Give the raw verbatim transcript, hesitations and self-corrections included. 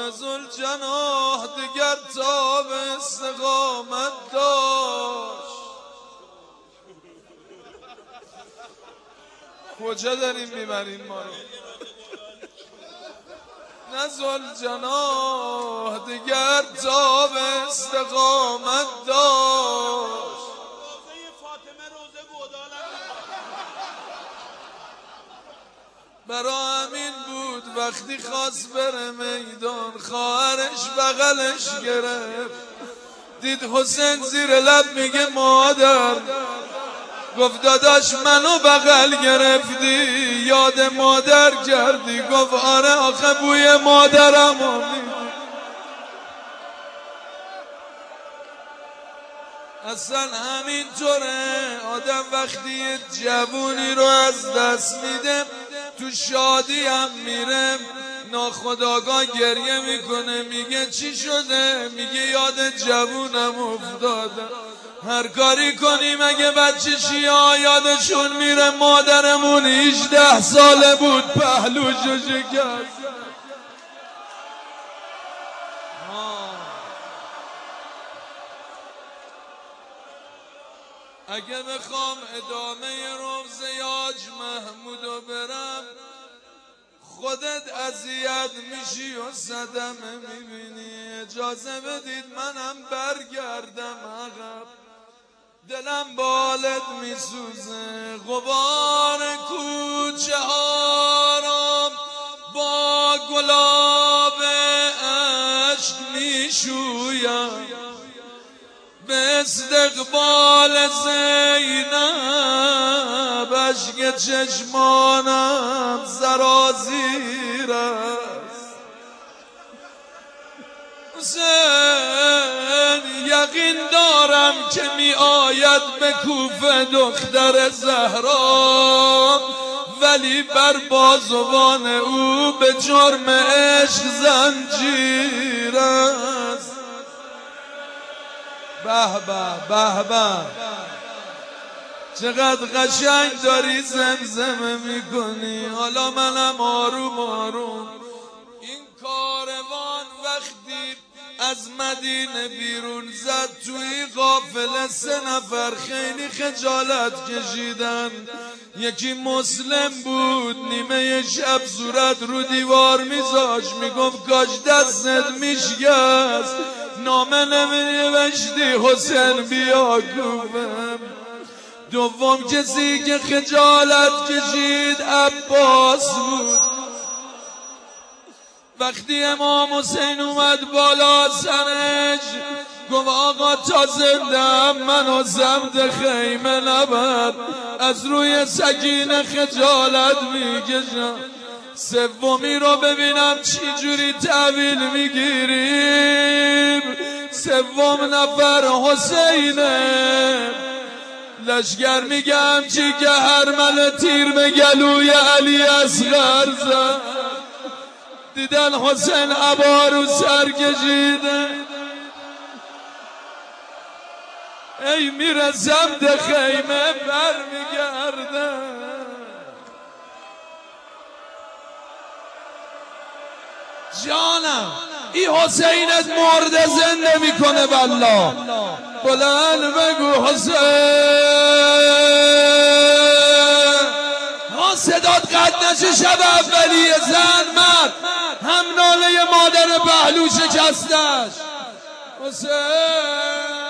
ذوالجناح دیگر تاب استقامت داشت. کجا داریم میبرین ما رو؟ نه ذوالجناح دیگر تاب استقامت داشت. برا همین بود وقتی خواست بره میدان خواهرش بغلش گرفت، دید حسین زیر لب میگه مادر، گفت داداش منو بغل گرفتی یاد مادر کردی؟ گفت آره آخه بوی مادرمو میدی. اصلا همینطوره آدم وقتی جوونی رو از دست میده تو شادی هم میره ناخودآگاه گریه میکنه، میگه چی شده؟ میگه یاد جوونم افتادم. هر کاری کنیم اگه بچه شیعه یادشون میره مادرمون هجده ساله بود پهلوشو شکست. اگه بخوام ادامه روزه یاج محمودو برم خودت اذیت میشی و صدمه میبینی. اجازه بدید منم برگردم عقب، دلم بالت میسوزه. غبار کوچه ها را با گلاب عشق میشویم، به استقبال زینب اشک چشمانم سرازیر است. حسین یقین دارم که می آید به کوفه دختر زهرا، ولی بر بازوان او به جرم عشق زنجیر است. به به به به چقدر قشنگ داری زمزمه میکنی. حالا منم آروم آروم. این کاروان وقتی از مدینه بیرون زد توی قافله سه نفر خیلی خجالت کشیدن. یکی مسلم بود نیمه شب صورت رو دیوار میذاش میگفت کاش دستت میشکست نامه نمی‌نوشتی حسین بیا کوفه. دوم کسی که خجالت کشید عباس بود. وقتی امام حسین اومد بالا سرش گفت آقا تا زندم منو سمت خیمه نبر، از روی سکینه خجالت میکشم. سومی رو ببینم چی جوری تحویل میگیریم. سوم نفر حسینه. لشگر میگم چی که هر مل تیر به گلوی علی اصغر زد. دیدن حسین عبا رو سر کشیده، ای میره سمت خیمه بر میگرده. جانم ای حسینت مرده زنده میکنه والله. بلند بگو حسین. ها صدات قد نشه شب اولیه زن مرد هم ناله مادر پهلو شکستش. حسین